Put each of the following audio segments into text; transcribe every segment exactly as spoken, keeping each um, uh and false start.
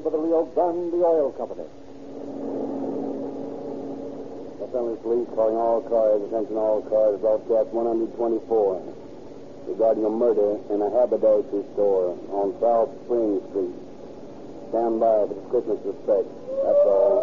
for the Rio Grande Oil Company. Los Angeles Police calling all cars, attention all cars, broadcast one twenty-four regarding a murder in a haberdashery store on South Spring Street. Stand by for description of suspect. That's all.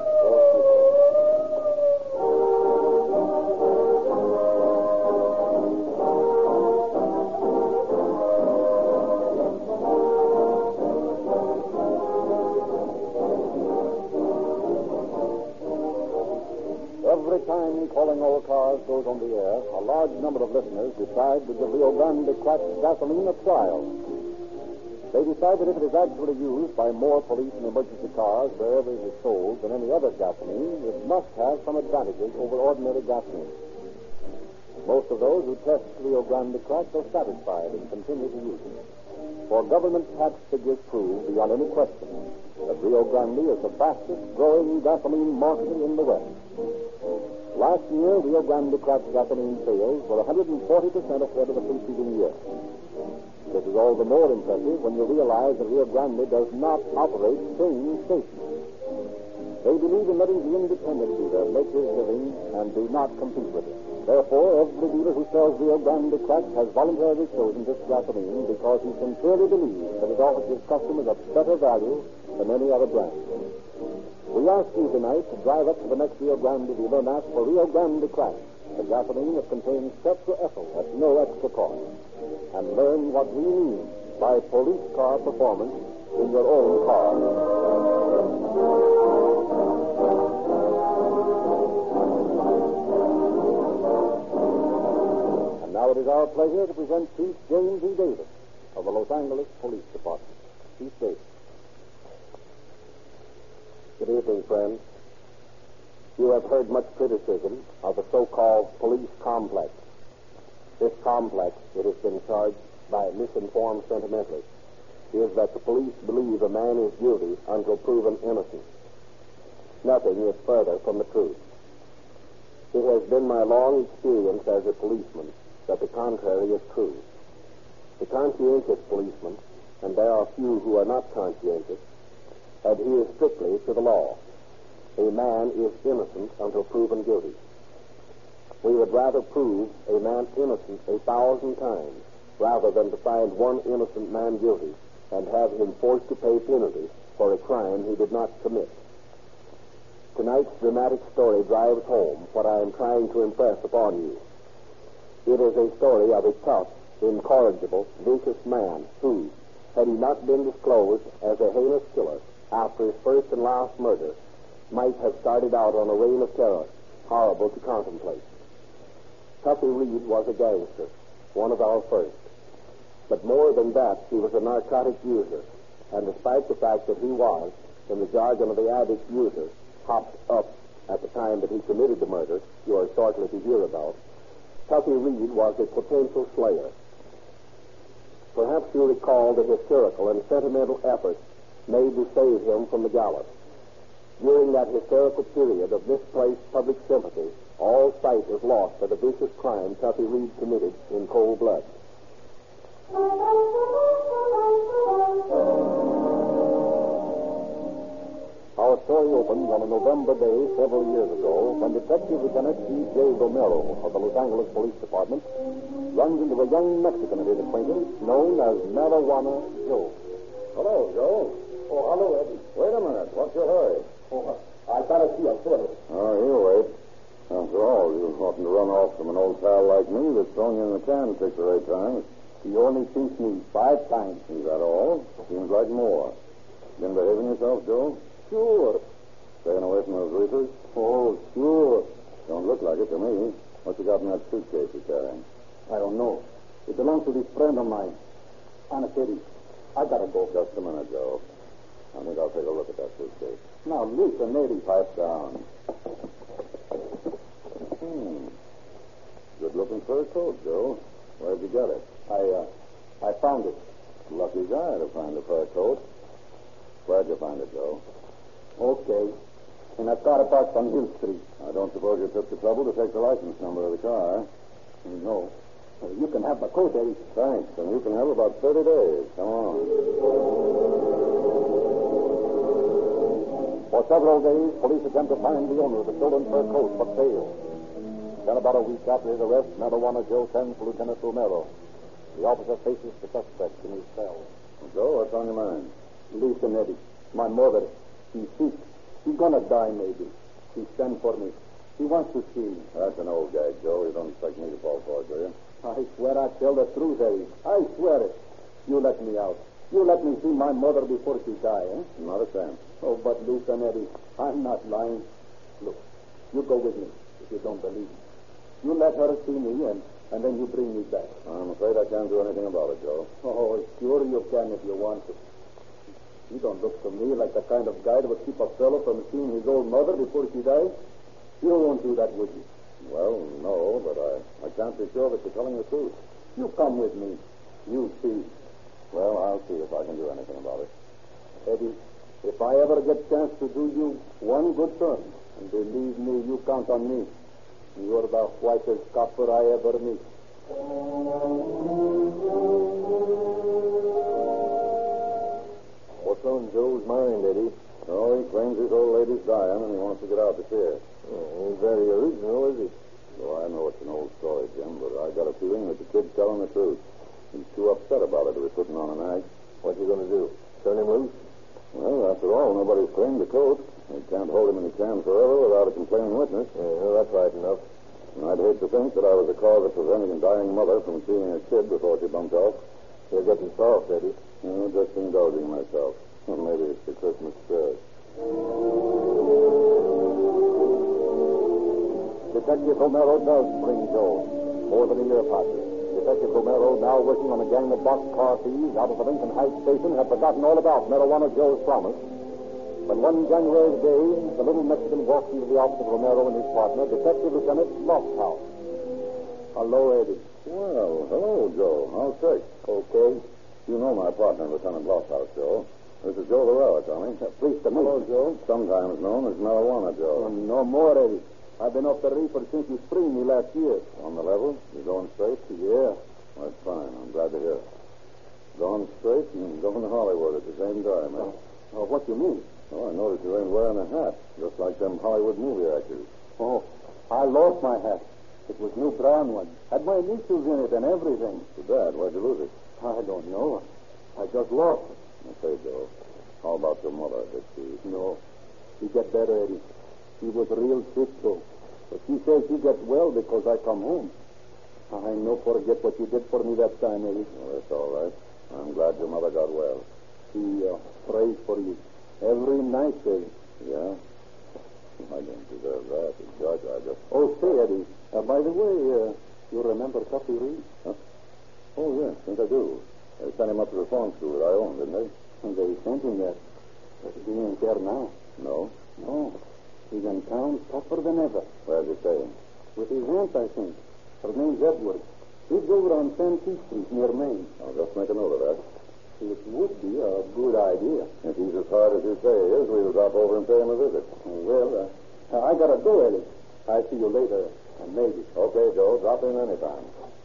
Every time Calling All Cars goes on the air, a large number of listeners decide to give Rio Grande Cracked gasoline a trial. They decide that if it is actually used by more police and emergency cars wherever it is sold than any other gasoline, it must have some advantages over ordinary gasoline. Most of those who test Rio Grande Cracked are satisfied and continue to use it. For government tax figures prove beyond any question that Rio Grande is the fastest growing gasoline market in the West. Last year, Rio Grande Cracked gasoline sales were one hundred forty percent ahead of the preceding year. This is all the more impressive when you realize that Rio Grande does not operate chain stations. They believe in letting the independent dealer make his living and do not compete with it. Therefore, every dealer who sells Rio Grande Cracked has voluntarily chosen this gasoline because he sincerely believes that it offers his customers a better value than any other brand. We ask you tonight to drive up to the next Rio Grande dealer and ask for Rio Grande Cracked, a gasoline that contains tetraethyl at no extra cost, and learn what we mean by police car performance in your own car. And now it is our pleasure to present Chief James E. Davis of the Los Angeles Police Department. Chief Davis. Good evening, friends. You have heard much criticism of the so-called police complex. This complex, it has been charged by misinformed sentimentalists, is that the police believe a man is guilty until proven innocent. Nothing is further from the truth. It has been my long experience as a policeman that the contrary is true. The conscientious policeman, and there are few who are not conscientious, adhere strictly to the law. A man is innocent until proven guilty. We would rather prove a man innocent a thousand times rather than to find one innocent man guilty and have him forced to pay penalty for a crime he did not commit. Tonight's dramatic story drives home what I am trying to impress upon you. It is a story of a tough, incorrigible, vicious man who, had he not been disclosed as a heinous killer after his first and last murder, might have started out on a reign of terror, horrible to contemplate. Tuffy Reed was a gangster, one of our first. But more than that, he was a narcotic user, and despite the fact that he was, in the jargon of the addict user, hopped up at the time that he committed the murder you are shortly to hear about, Tuffy Reed was a potential slayer. Perhaps you recall the hysterical and sentimental efforts made to save him from the gallows. During that hysterical period of misplaced public sympathy, all sight was lost for the vicious crime Tuffy Reed committed in cold blood. Our story opens on a November day several years ago when Detective Lieutenant E J Romero of the Los Angeles Police Department runs into a young Mexican of his acquaintance known as Marijuana Joe. Hello, Joe. Oh, hello, Eddie. Wait a minute. What's your hurry? Oh, I gotta see a foot. Oh, he'll wait. After all, you oughtn't to run off from an old pal like me that's thrown you in the can six or eight times. He only shoots me five times. Is that all? Seems like more. Been behaving yourself, Joe? Sure. Staying away from those reefers? Oh, sure. Don't look like it to me. What you got in that suitcase you're carrying? I don't know. It belongs to this friend of mine. Honest, Eddie, I gotta go. Just a minute, Joe. I think I'll take a look at that suitcase. Now, listen, Eddie. Pipe down. Hmm. Good-looking fur coat, Joe. Where'd you get it? I, uh, I found it. Lucky guy to find a fur coat. Where'd you find it, Joe? Okay. In a car parked on Hill Street. I don't suppose you took the trouble to take the license number of the car. No. Well, you can have the coat, Eddie. Thanks, and you can have about thirty days. Come on. several days, police attempt to find the owner of the stolen fur coat, but fail. Then, about a week after his arrest, Marijuana Joe sends for Lieutenant Romero. The officer faces the suspect in his cell. Joe, what's on your mind? Listen, Eddie. My mother, she's sick. She's gonna die, maybe. She sent for me. She wants to see me. That's an old gag, Joe. You don't expect me to fall for it, do you? I swear I tell the truth, Eddie. I swear it. You let me out. You let me see my mother before she die, eh? Not a chance. Oh, but listen, Eddie. I'm not lying. Look, you go with me if you don't believe me. You let her see me, and, and then you bring me back. I'm afraid I can't do anything about it, Joe. Oh, sure you can if you want to. You don't look to me like the kind of guy that would keep a fellow from seeing his old mother before she dies. You won't do that, would you? Well, no, but I, I can't be sure that you're telling the truth. You come with me. You see. Well, I'll see if I can do anything about it. Eddie, if I ever get chance to do you one good turn, and believe me, you count on me. You're the whitest copper I ever meet. What's on Joe's mind, Eddie? Oh, he claims his old lady's dying, and he wants to get out to see her. Oh, ain't very original, is he? Well, I know it's an old story, Jim, but I got a feeling that the kid's telling the truth. He's too upset about it to be putting on an act. What you going to do? Turn him loose? Well, after all, nobody's claimed the coat. They can't hold him in the can forever without a complaining witness. Yeah, that's right enough. And I'd hate to think that I was the cause of preventing a dying mother from seeing her kid before she bumped off. You're getting soft, Eddie. Oh, just indulging myself. Well, maybe it's the Christmas spirit. Detective Romero does bring Joe. More than a year passes. Detective Romero, now working on a gang of boxcar thieves out of the Lincoln Heights station, had forgotten all about Marijuana Joe's promise. But one January day, the little Mexican walks into the office of Romero and his partner, Detective Lieutenant Lofthouse. Hello, Eddie. Well, hello, Joe. How's sick? Okay. You know my partner, Lieutenant Lofthouse, Joe. This is Joe Lorella, Tommy. Uh, pleased to meet you. Hello, Joe. Sometimes known as Marijuana Joe. Oh, no more, Eddie. I've been off the reefer since you spring me last year. On the level? You going straight? Yeah. That's fine. I'm glad to hear it. Going straight and going to Hollywood at the same time, eh? Oh, what do you mean? Oh, I noticed you ain't wearing a hat, just like them Hollywood movie actors. Oh, I lost my hat. It was new brown one. Had my initials in it and everything. Too bad. Where'd you lose it? I don't know. I just lost it. I say, Joe, how about your mother? Did she... No. She get better, Eddie. She was real sick, though. But she says she gets well because I come home. I no forget what you did for me that time, Eddie. Well, that's all right. I'm glad your mother got well. She uh, prays for you. Every night, Eddie. Yeah? I don't deserve that. The judge, I just... Oh, say, Eddie, uh, by the way, uh, you remember Tuffy Reed? Huh? Oh, yes, I think I do. They sent him up to the reform school that I own, didn't they? And they sent him there. But he ain't there now. No? No. He's in town tougher than ever. Where's he staying? With his aunt, I think. Her name's Edward. Lives over on Santee Street near Maine. I'll just make a note of that. It would be a good idea. If he's as hard as you say he is, we'll drop over and pay him a visit. Well, uh, I gotta go, Eddie. I'll see you later, and maybe. Okay, Joe. Drop in anytime.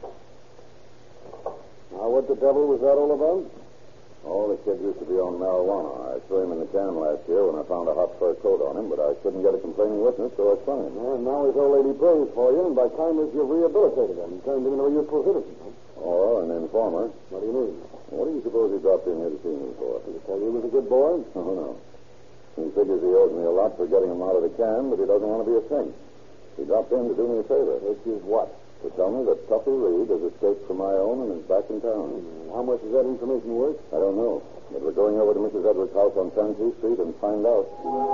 Now, what the devil was that all about? Oh, the kid used to be on marijuana. I threw him in the can last year when I found a hot fur coat on him, but I couldn't get a complaining witness, so it's fine. Well, now his old lady prays for you, and by kindness you've rehabilitated him and turned him into a useful citizen. Oh, an informer. What do you mean? What do you suppose he dropped in here to see me for? Did he tell you he was a good boy? Oh, no. He figures he owes me a lot for getting him out of the can, but he doesn't want to be a saint. He dropped in to do me a favor. Which is what? To tell me that Tuffy Reed has escaped from my own and is back in town. Hmm. How much is that information worth? I don't know. But we're going over to Missus Edwards' house on Santee Street and find out.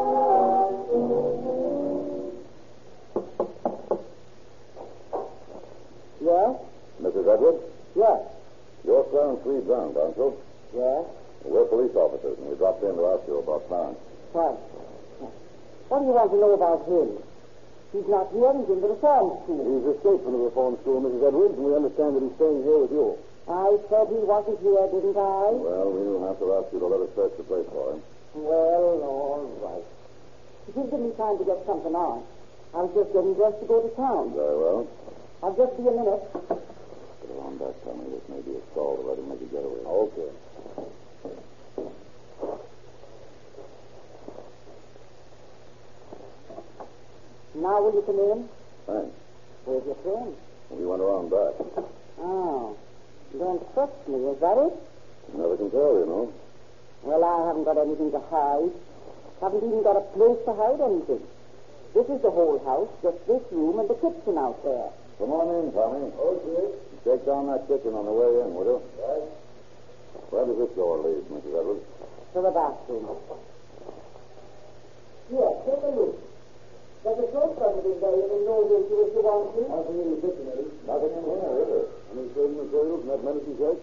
Yeah? Missus Edwards? Yeah. You're Clarence Reed's aunt, aren't you? Yeah? We're police officers, and we dropped in to ask you about Clarence. Right. What do you want to know about him? He's not here. He's in the reform school. He's escaped from the reform school, Missus Edwards, and we understand that he's staying here with you. I said he wasn't here, didn't I? Well, we'll have to ask you to let us search the place for him. Well, all right. If you give me time to get something on, I was just getting dressed to go to town. Very well. I'll just be a minute. Put it on back, Tommy. This may be a stall to let him make a getaway. Okay. Now will you come in? Thanks. Where's your friend? We went around back. Oh. You don't trust me, is that it? Never can tell, you know. Well, I haven't got anything to hide. Haven't even got a place to hide anything. This is the whole house, just this room and the kitchen out there. Come on in, Tommy. Okay. Take down that kitchen on the way in, will you? Right. Where does this door lead, Missus Edwards? To the bathroom. Here, take a look. There's a soap under in there. You can roll into if you want to. Nothing in the kitchen, is it? Nothing in here, is there? Any trading materials in that medicine chest?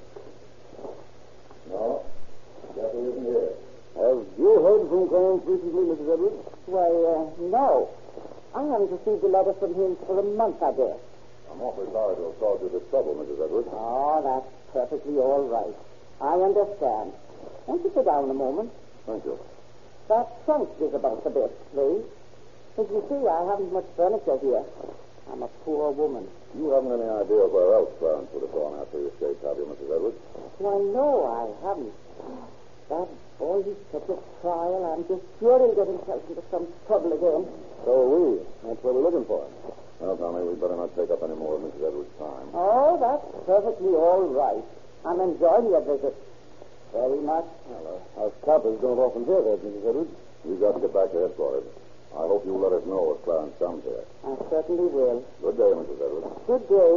No. Guess it isn't here. Have you heard from Clarence recently, Missus Edwards? Why, uh, no. I haven't received a letter from him for a month, I guess. I'm awfully sorry to have caused you this trouble, Missus Edwards. Oh, that's perfectly all right. I understand. Won't you sit down a moment? Thank you. That trunk is about the best place. As you see, I haven't much furniture here. I'm a poor woman. You haven't any idea where else Clarence would have gone after you escaped, have you, Missus Edwards? Why, no, I haven't. That boy, he's such a trial. I'm just sure he'll get himself into some trouble again. So are we. That's what we're looking for. Well, Tommy, we'd better not take up any more of Missus Edwards' time. Oh, that's perfectly all right. I'm enjoying your visit. Very much. Well, uh, us coppers don't often hear that, Missus Edwards. We've got to get back to headquarters. I hope you'll let us know if Clarence comes here. I certainly will. Good day, Missus Edwards. Good day.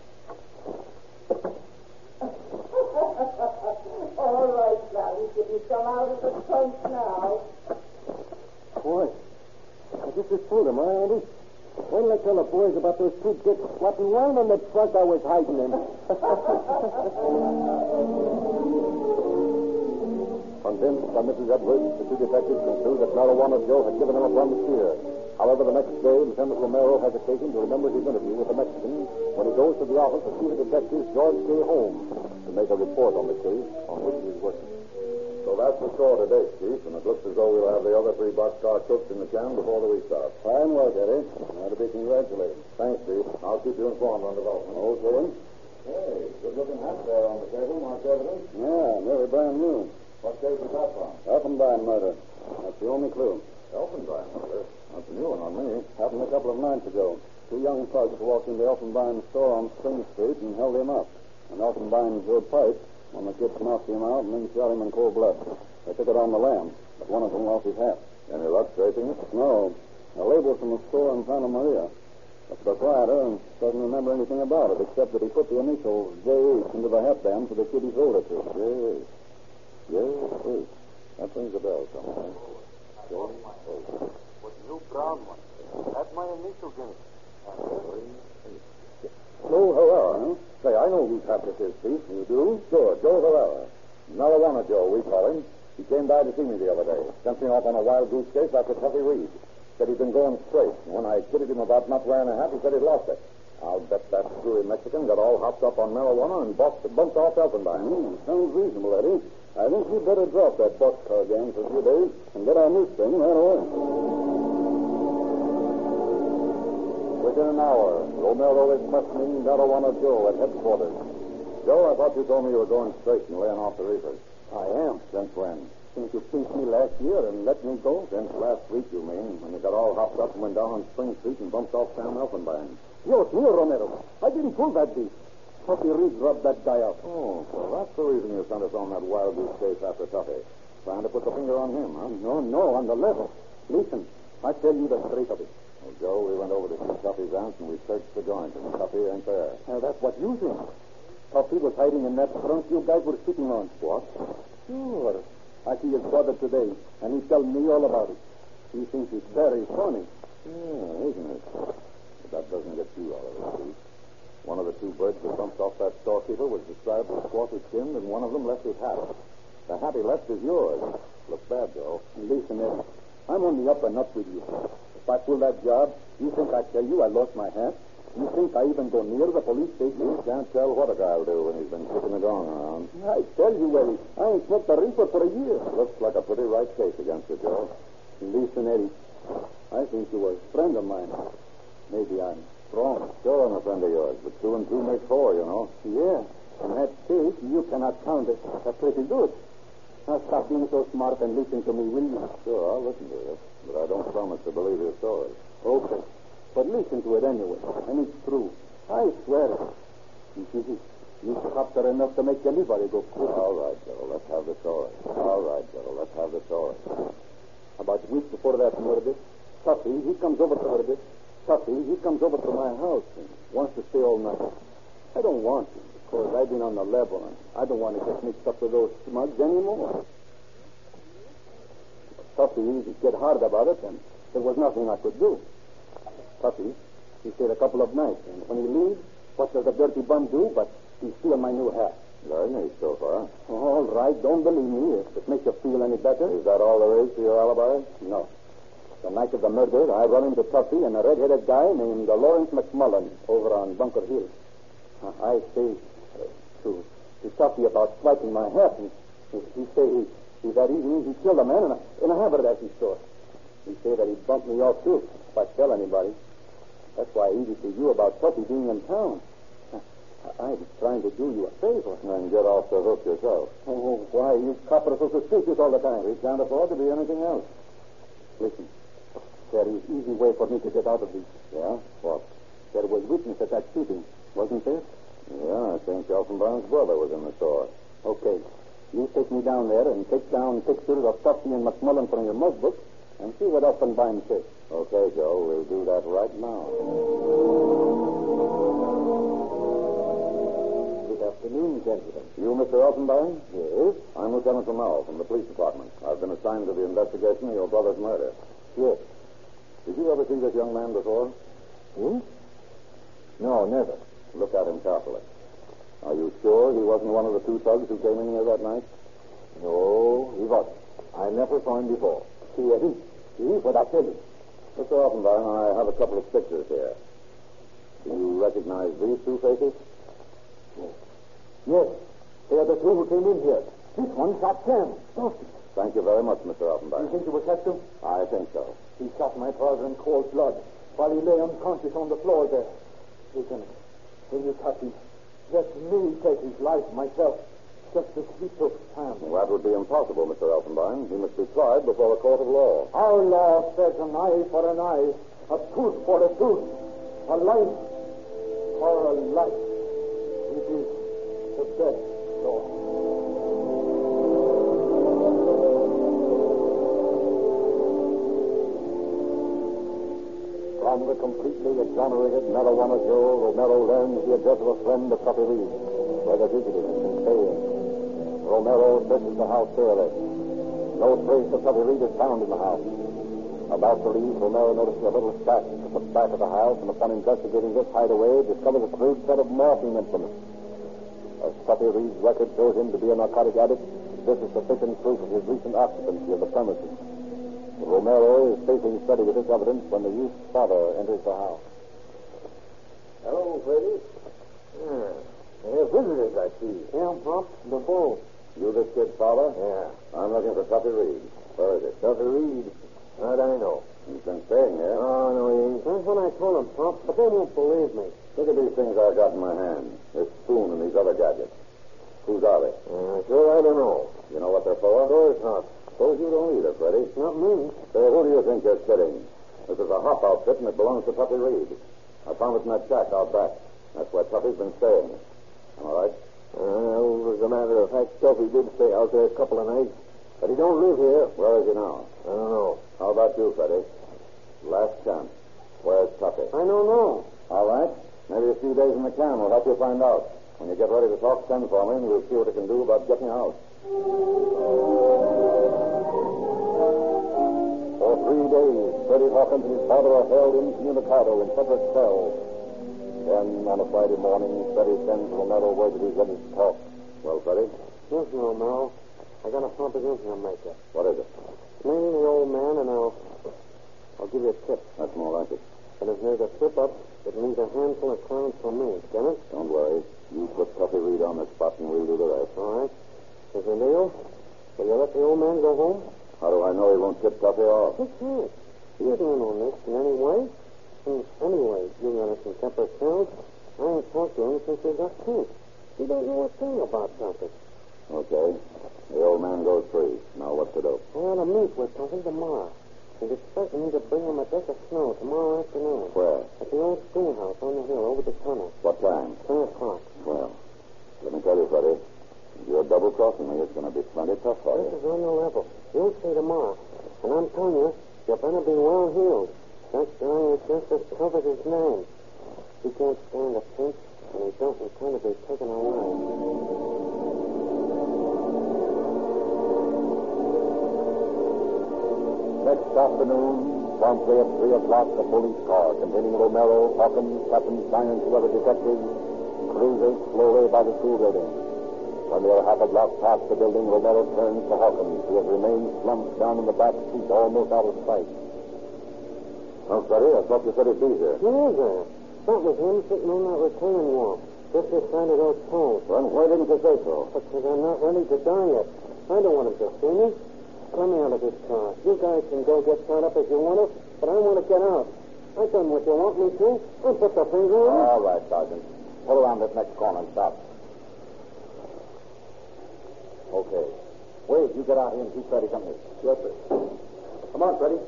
All right, Clarence. You can come out of the trunk now. Boy, I just just told him, huh, Andy? When did I tell the boys about those two dicks squatting around in the trunk I was hiding in? Convinced by Missus Edwards, the two detectives conclude that Marijuana Joe had given them a promised steer. However, the next day, Lieutenant Romero has occasion to remember his interview with the Mexican when he goes to the office of Chief Detective George K. Holmes to make a report on the case on which he is working. So that's the score today, Chief, and it looks as though we'll have the other three boxcar cooks in the can before the week starts. Fine work, Eddie. Ought to be congratulated. Thanks, Chief. I'll keep you informed on development. Okay. Hey, good-looking hat there on the table, marked evidence. Yeah, very brand new. What case is that from? Elfenbein murder. That's the only clue. Elfenbein murder? That's a new one on me. Happened a couple of nights ago. Two young thugs walked into Elfenbein's store on Spring Street and held him up. And Elfenbein drew a pipe when the kids knocked him out and then shot him in cold blood. They took it on the lam, but one of them lost his hat. Any luck tracing it? No. A label from a store in Santa Maria. The proprietor doesn't remember anything about it except that he put the initials J H into the hatband for the kid he sold it to. J H. J H. That rings a bell somewhere. J H. What new brown one? That's my initials in it. Joe Herrera, huh? Say, I know whose hat this is, Chief. You do? Sure, Joe Herrera. Marijuana Joe, we call him. He came by to see me the other day. Sent me off on a wild goose chase after Tuffy Reed. Said he'd been going straight. And when I kidded him about not wearing a hat, he said he'd lost it. I'll bet that screwy Mexican got all hopped up on marijuana and bumped, bumped off Elfenbein. Mm, sounds reasonable, Eddie. I think you'd better drop that boxcar gang for a few days and get on this thing right away. Within an hour, Romero is questioning Marijuana Joe at headquarters. Joe, I thought you told me you were going straight and laying off the reefers. I am. Since when? Since you pinched me last year and let me go? Since last week, you mean, when you got all hopped up and went down on Spring Street and bumped off Sam Elfenbein. Dios mío, Romero. I didn't pull that beast. Tuffy Reed rubbed that guy out. Oh, so that's the reason you sent us on that wild goose chase after Tuffy. Trying to put the finger on him, huh? No, no, on the level. Listen, I tell you the straight of it. Well, Joe, we went over to see Tuffy's aunt and we searched the joint, and Tuffy ain't there. Now, that's what you think. Tuffy was hiding in that trunk you guys were sitting on. What? Sure. I see his brother today, and he told me all about it. He thinks it's very funny. Yeah, isn't it? But that doesn't get you out of it, Chief. One of the two birds that bumped off that storekeeper was described as squatty-skinned, and one of them left his hat. The hat he left is yours. Looks bad, Joe. Listen, Eddie, I'm on the up and up with you. If I pull that job, you think I tell you I lost my hat? You think I even go near the police station? You can't tell what a guy'll do when he's been kicking the gong around. I tell you, Eddie, I ain't smoked a reefer for a year. Looks like a pretty right case against you, Joe. Listen, Eddie, I think you were a friend of mine. Maybe I'm wrong. Sure, I'm a friend of yours, but two and two make four, you know. Yeah, in that case, you cannot count it. That's pretty good. Now stop being so smart and listen to me, will you? Sure, I'll listen to you, but I don't promise to believe your story. Okay. But listen to it anyway, and it's true. I swear it. You see, you cops are enough to make anybody go crazy. All right, Joe, let's have the story. All right, Joe, let's have the story. About a week before that murder, Tuffy, he comes over to murder. Tuffy, he comes over to my house and wants to stay all night. I don't want to, because I've been on the level, and I don't want to get mixed up with those smugs anymore. Tuffy, he get hard about it, and there was nothing I could do. Tuffy, he stayed a couple of nights, and when he leaves, what does the dirty bum do but he steal my new hat? Very neat so far. All right, don't believe me. If it makes you feel any better. Is that all there is to your alibi? No. The night of the murder, I run into Tuffy and a red-headed guy named uh, Lawrence McMullen over on Bunker Hill. Uh, I say uh, to, to Tuffy about swiping my hat, and he, he say he, he that evening he killed a man in a, in a haberdashy store. He say that he'd bump me off, too, if I tell anybody. That's why I easy to you about Tuffy being in town. I was trying to do you a favor. And get off the hook yourself. Oh, why? You coppers are so suspicious all the time. We can't afford to be anything else. Listen, there is easy way for me to get out of this. Yeah? What? There was witness at that shooting, wasn't there? Yeah, I think Elfenbein's brother was in the store. Okay. You take me down there and take down pictures of Tuffy and McMullen from your mug book and see what Elfenbein says. Okay, Joe. We'll do that right now. Good afternoon, gentlemen. You, Mister Elfenbein? Yes? I'm Lieutenant Romero from the police department. I've been assigned to the investigation of your brother's murder. Yes. Did you ever see this young man before? Hmm? No, never. Look at him carefully. Are you sure he wasn't one of the two thugs who came in here that night? No, he wasn't. I never saw him before. See, he, see what I tell you. Mister Elfenbein, I have a couple of pictures here. Do you recognize these two faces? Yes. Yes. They are the two who came in here. This one shot Sam. Thank you very much, Mister You Elfenbein. think it was Hector? I think so. He shot my father in cold blood while he lay unconscious on the floor there. Lieutenant, will you touch him? Let me take his life myself, just as he took Sam. Well, that would be impossible, Mister Elfenbein. He must be tried before a court of law. Our law says an eye for an eye, a tooth for a tooth, a life for a life. It is the best law. From the completely exonerated marijuana Joe, Romero learns the address of a friend of Tuffy Reed, where the fugitive has been staying. Romero searches the house thoroughly. No trace of Tuffy Reed is found in the house. About to leave, Romero notices a little shack at the back of the house, and upon investigating this hideaway, discovers a crude set of morphine implements. As Tuffy Reed's record shows him to be a narcotic addict, this is sufficient proof of his recent occupancy of the premises. Romero is facing study with this evidence when the youth's father enters the house. Hello, Freddie. Yeah. They're visitors, I see. Yeah, Pop. The phone. You this kid's father? Yeah. I'm looking for Tuffy Reed. Where is it? Tuffy Reed. How'd I know? He's been staying here. Oh, no, he ain't. That's what I told him, Pop, but they won't believe me. Look at these things I've got in my hand. This spoon and these other gadgets. Whose are they? Uh, sure, I don't know. You know what they're for? Of course not. Suppose you don't either, Freddie. Not me. Say, who do you think you're kidding? This is a hop outfit, and it belongs to Tuffy Reed. I found it in that shack out back. That's where Tuffy's been staying. All right? Well, as a matter of fact, Tuffy did stay out there a couple of nights, but he don't live here. Where is he now? I don't know. How about you, Freddie? Last chance. Where's Tuffy? I don't know. All right. Maybe a few days in the can will help you find out. When you get ready to talk, send for me, and we'll see what I can do about getting you out. For three days, Freddie Hawkins and his father are held incommunicado in separate cells. Then, on a Friday morning, Freddie sends Romero word that he's ready to talk. Well, Freddie? Yes, Romero. I got a proposition to make you. What is it? Name the old man, and I'll, I'll give you a tip. That's more like it. And if there's a slip-up, it means a handful of crowns from me. Get it? Don't worry. You put Tuffy Reed on the spot, and we'll do the rest. All right. Is there a deal? Will you let the old man go home? How do I know he won't tip Tuffy off? He can't. He isn't in on this in any way. And anyway, you got us in separate cells. I ain't talked to him since they got killed. He don't know a thing about Tuffy. Okay. The old man goes free. Now what to do? Well, to meet with something tomorrow. He's expecting me to bring him a deck of snow tomorrow afternoon. Where? At the old schoolhouse on the hill over the tunnel. What time? Ten o'clock. Well, let me tell you, Freddie. If you're double-crossing me, it's going to be plenty tough for This you. is on the level. You'll see tomorrow. And I'm telling you, you better be well heeled. That guy is just as tough as his name. He can't stand a pinch, and he don't intend to be taken alive. Next afternoon, promptly at three o'clock, a police car containing Romero, Hawkins, Captain Stein, and two other detectives cruises slowly by the school building. When they are half a block past the building, Romero turns to Hawkins, who has remained slumped down in the back seat, almost out of sight. Oh, Freddie, I thought you said he'd be here. He is there. That was him sitting on that retaining wall, just this side of those poles. Then why didn't you say so? Because I'm not ready to die yet. I don't want him to see me. Let me out of this car. You guys can go get tied up if you want to, but I want to get out. I've done what you want me to. I'll put the finger on it. All right, Sergeant. Pull around this next corner and stop. Okay. Wade, you get out here and keep Freddie company. Yes, sir. Come on, Freddie.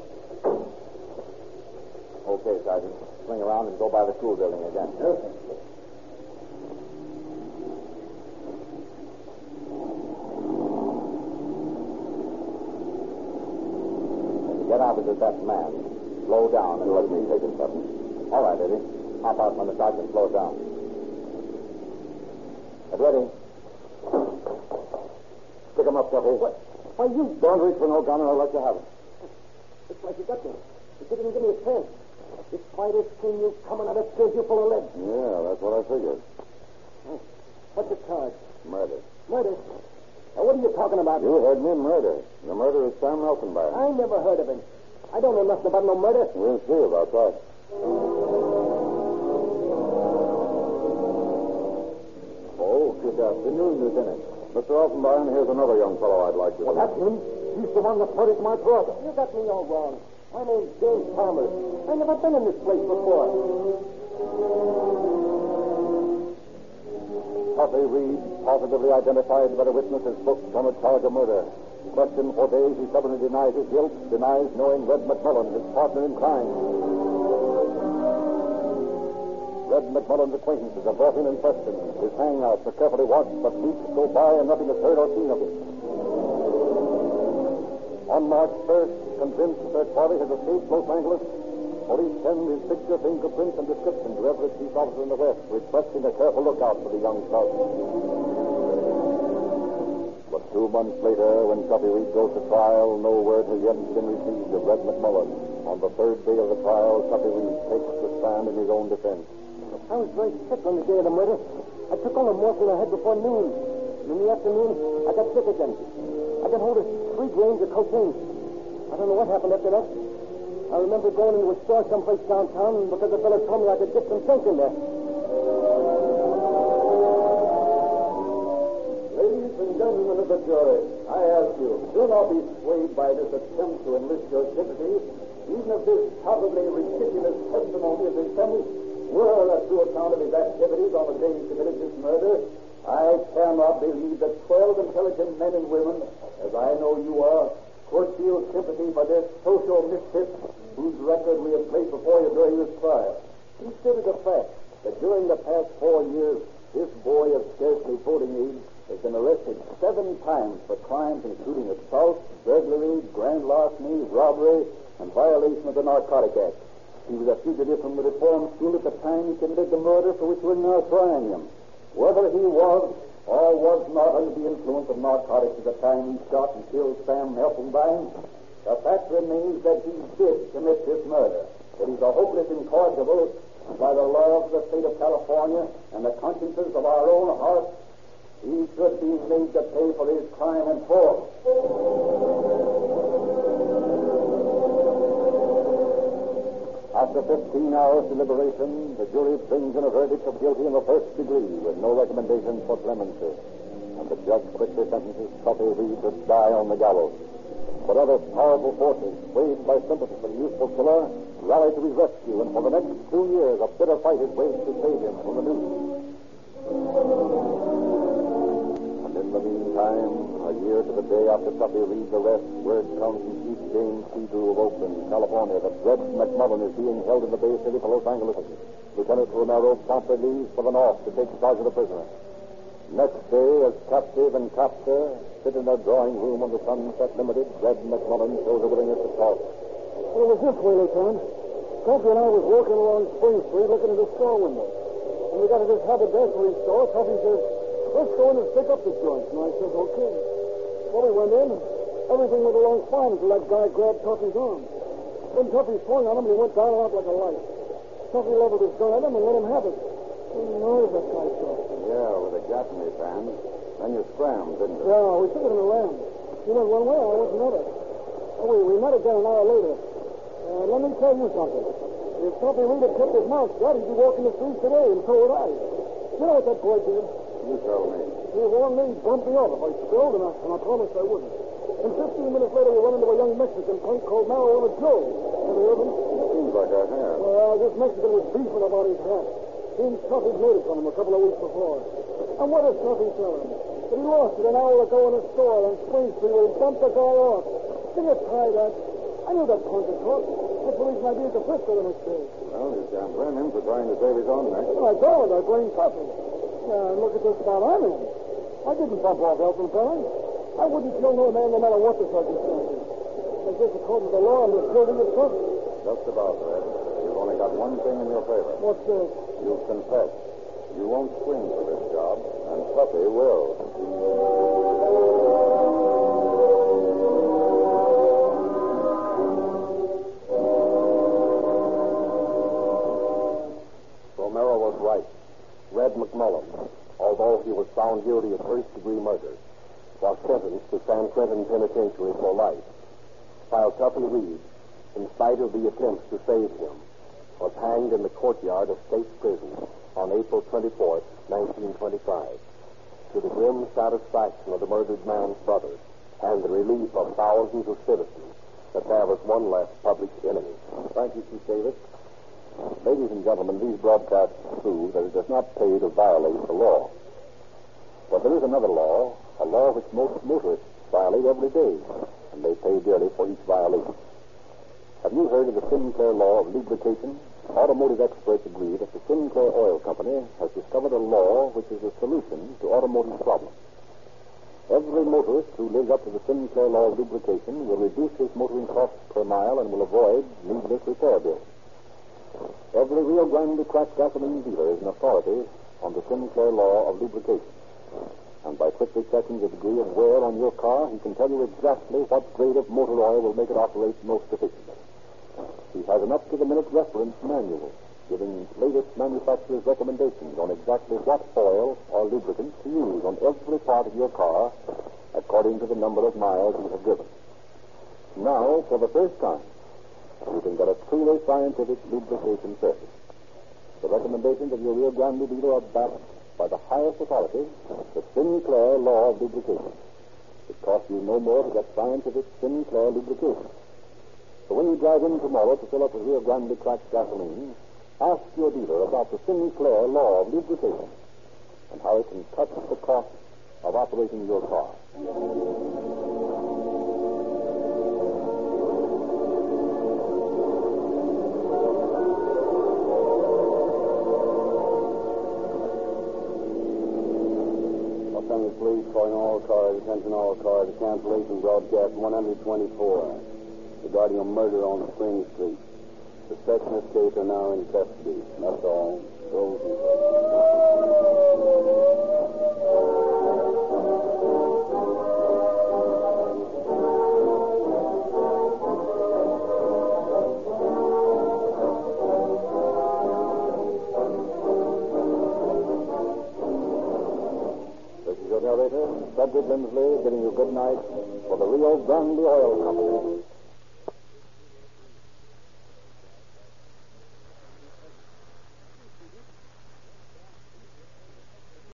Okay, Sergeant. Swing around and go by the school building again. Yes, sir. When you get opposite that man, slow down and let me take it, Captain. All right, Eddie. Hop out when the sergeant slows down. Get ready. Pick him up, Duffy. What? Why, you... Don't reach for no gun, and I'll let you have it. It's like you got me. You didn't even give me a chance. Despite this thing you coming out of scares you full of lead. Yeah, that's what I figured. What's the charge? Murder. Murder? Now, what are you talking about? You heard me, murder. The murderer is Sam Elfenbein. I never heard of him. I don't know nothing about no murder. We'll see about that. Oh, good afternoon, Lieutenant. Mister Elfenbein, here's another young fellow I'd like to Well, meet. that's him. He's the one that murdered my brother. You got me all wrong. My name's James Palmer. I never been in this place before. Puffy Reed, positively identified by the witness as booked on a charge of murder. Questioned for days, he stubbornly denies his guilt, denies knowing Red McMullen, his partner in crime. Red McMullen's acquaintances are brought in and questioned. His hangouts are carefully watched, but weeks go by and nothing is heard or seen of him. On March first, convinced that Farley has escaped Los Angeles, police send his picture, fingerprints, and description to every chief officer in the West, requesting a careful lookout for the young scout. But two months later, when Tuffy Reed goes to trial, no word has yet been received of Red McMullen. On the third day of the trial, Tuffy Reed takes the stand in his own defense. I was very sick on the day of the murder. I took all the morphine I had before noon. And in the afternoon, I got sick again. I got hold of three grains of cocaine. I don't know what happened after that. I remember going into a store someplace downtown because the fellow told me I could get some cake in there. Ladies and gentlemen of the jury, I ask you, do not be swayed by this attempt to enlist your sympathy, even if this probably ridiculous testimony of his family were a true account of his activities on the day he committed this murder. I cannot believe that twelve intelligent men and women, as I know you are, could feel sympathy for this social misfit whose record we have placed before you during this trial. Consider the fact that during the past four years, this boy of scarcely voting age has been arrested seven times for crimes including assault, burglary, grand larceny, robbery, and violation of the Narcotic Act. He was a fugitive from the reform school at the time he committed the murder for which we're now trying him. Whether he was or was not under the influence of narcotics at the time he shot and killed Sam Elfenbein, the fact remains that he did commit this murder. That he's a hopeless incorrigible by the law of the state of California and the consciences of our own hearts. He should be made to pay for his crime in full. After fifteen hours deliberation, the jury brings in a verdict of guilty in the first degree with no recommendation for clemency. And the judge quickly sentences Tuffy Reed to die on the gallows. But other powerful forces, swayed by sympathy for the youthful killer, rally to his rescue, and for the next two years a bitter fight is waged to save him from the noose. And in the meantime, time, a year to the day after Tuffy reads the arrest, word comes from Chief James C. Drew of Oakland, California, that Red McMullen is being held in the Bay City for Los Angeles. Lieutenant Romero promptly leaves for the north to take charge of the prisoner. Next day, as captive and captor sit in their drawing room on the Sunset Limited, Red McMullen shows a willingness to talk. Well, it was this way, Lieutenant. Tuffy and I was walking along Spring Street looking at the store window. When we got to this haberdashery store, Tuffy says, let's go in and stick up the joints. And I said, okay. Well, we went in. Everything went along fine until that guy grabbed Tuffy's arm. Then Tuffy swung on him and he went down and out like a light. Tuffy leveled his gun at him and let him have it. He knows that guy shot. Yeah, with a gas in his hand. Then you scrammed, didn't you? Yeah, we took it in a ram. He went one way, I went another. Oh, we, we met again an hour later. Uh, let me tell you something. If Tuffy Reed had kept his mouth shut, he'd be walking the streets today, and so would I. You know what that boy did? You tell me. He warned me he'd bump me off if I spilled, and I, and I promised I wouldn't. And fifteen minutes later, we run into a young Mexican punk called Marijuana Joe. Ever heard of him? Seems like I have. Well, this Mexican was beefing about his hat. Seems Tuffy'd made it from him a couple of weeks before. And what does Tuffy tell him? That he lost it an hour ago in a store on Spring Street where he bumped the guy off. Can you try that? I knew that punk would talk. That's the reason I beat the Frisco the next day. Well, you can't blame him for trying to save his own neck. Well, I don't. I blame Tuffy. Yeah, and look at the spot I'm in. I didn't bump off Elton Perry. I wouldn't kill no man no matter what the circumstances. I guess according to the law, I'm as guilty as Tuffy. Just about, Red. You've only got one thing in your favor. What's that? You've confessed. You won't swing for this job, and Tuffy will. Romero was right. Red McMullen, although he was found guilty of first-degree murder, was sentenced to San Quentin Penitentiary for life, while Tuffy Reed, in spite of the attempts to save him, was hanged in the courtyard of State Prison on April twenty-fourth, nineteen twenty-five, to the grim satisfaction of the murdered man's brother and the relief of thousands of citizens that there was one less public enemy. Thank you, Chief Davis. Ladies and gentlemen, these broadcasts prove that it does not pay to violate the law. But there is another law, a law which most motorists violate every day, and they pay dearly for each violation. Have you heard of the Sinclair law of lubrication? Automotive experts agree that the Sinclair Oil Company has discovered a law which is a solution to automotive problems. Every motorist who lives up to the Sinclair law of lubrication will reduce his motoring costs per mile and will avoid needless repair bills. Every Rio Grande cracked gasoline dealer is an authority on the Sinclair law of lubrication. And by quickly checking the degree of wear on your car, he can tell you exactly what grade of motor oil will make it operate most efficiently. He has an up-to-the-minute reference manual giving latest manufacturer's recommendations on exactly what oil or lubricant to use on every part of your car according to the number of miles you have driven. Now, for the first time, you can get a truly scientific lubrication service. The recommendations of your Rio Grande dealer are backed by the highest authority, the Sinclair law of lubrication. It costs you no more to get scientific Sinclair lubrication. So when you drive in tomorrow to fill up with Rio Grande cracked gasoline, ask your dealer about the Sinclair law of lubrication and how it can cut the cost of operating your car. Police calling all cars, attention all cars, to cancellation broadcast one twenty-four regarding a murder on Spring Street. Suspects in this case are now in custody. That's all. Those Narrator, Frederick Lindsley, bidding you good night for the Rio Grande Oil Company.